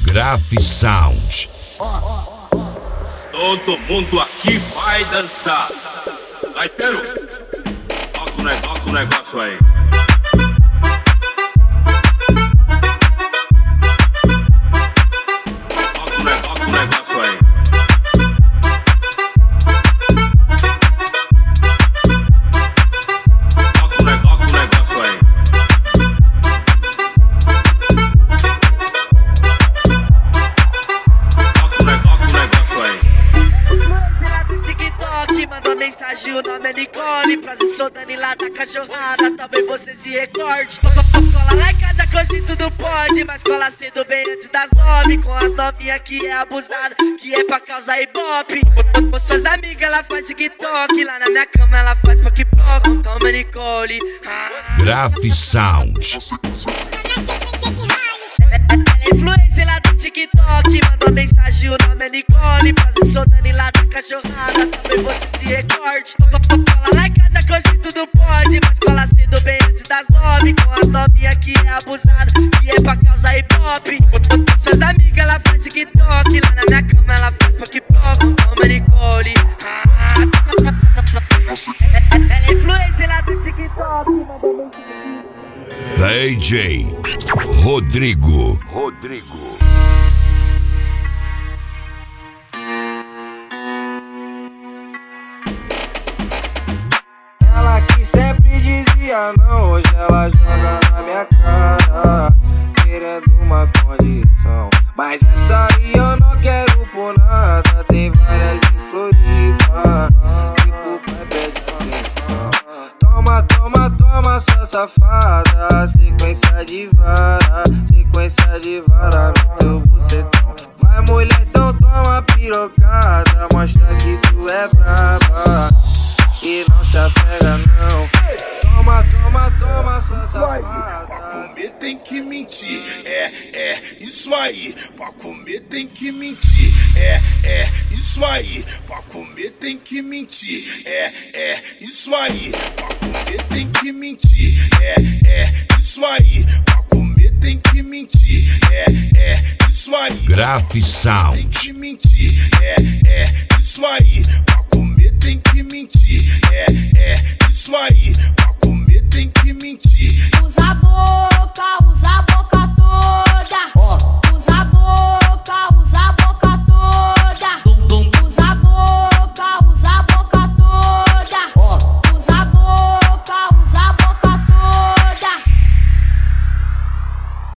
Graf Sound. Todo mundo aqui vai dançar. Gaiteiro, toca o negócio aí. Toca o negócio aí. Toca o negócio aí. Mandou mensagem, o nome é Nicole. Prazer, sou Dani lá da cachorrada. Talvez você se recorde. Cola lá em casa que hoje tudo pode, mas cola cedo bem antes das 9. Com as novinhas que é abusada, que é pra causar ibope. Com suas amigas ela faz TikTok. Lá na minha cama ela faz pop-pop. Toma Nicole. Graf Sound. Ela é influencer lá do TikTok. Mandou mensagem, o nome é Nicole. Prazer, sou Dani lá da cachorrada. Talvez você se recorde. Cola lá em casa que hoje tudo pode, mas cola cedo bem antes das 9. Com as novinhas que é abusada, que é pra causar ibope. Com suas amigas ela faz TikTok. Lá na minha cama ela faz pop-pop. Toma Nicole. Ela é influencer lá do TikTok. Mandou mensagem. DJ Rodrigo. Ela que sempre dizia não, hoje ela joga na minha cara, querendo uma condição. Mas essa aí eu não quero por nada. Tem várias em Floripa, tipo pai pede atenção. Toma, toma, toma, sua safada. Sequência de vara no teu bucetão. Vai mulher, então toma pirocada. Mostra que tu é braba e não se apega não. Toma, toma, toma, sua safada. Pra comer tem que mentir, isso aí. Pra comer tem que mentir, isso aí. Pra comer tem que mentir, isso aí. Pra comer tem que mentir, isso aí. Pra comer tem que mentir, isso aí. Graf Sound. Tem que mentir, isso aí. Pra comer tem que mentir, isso aí.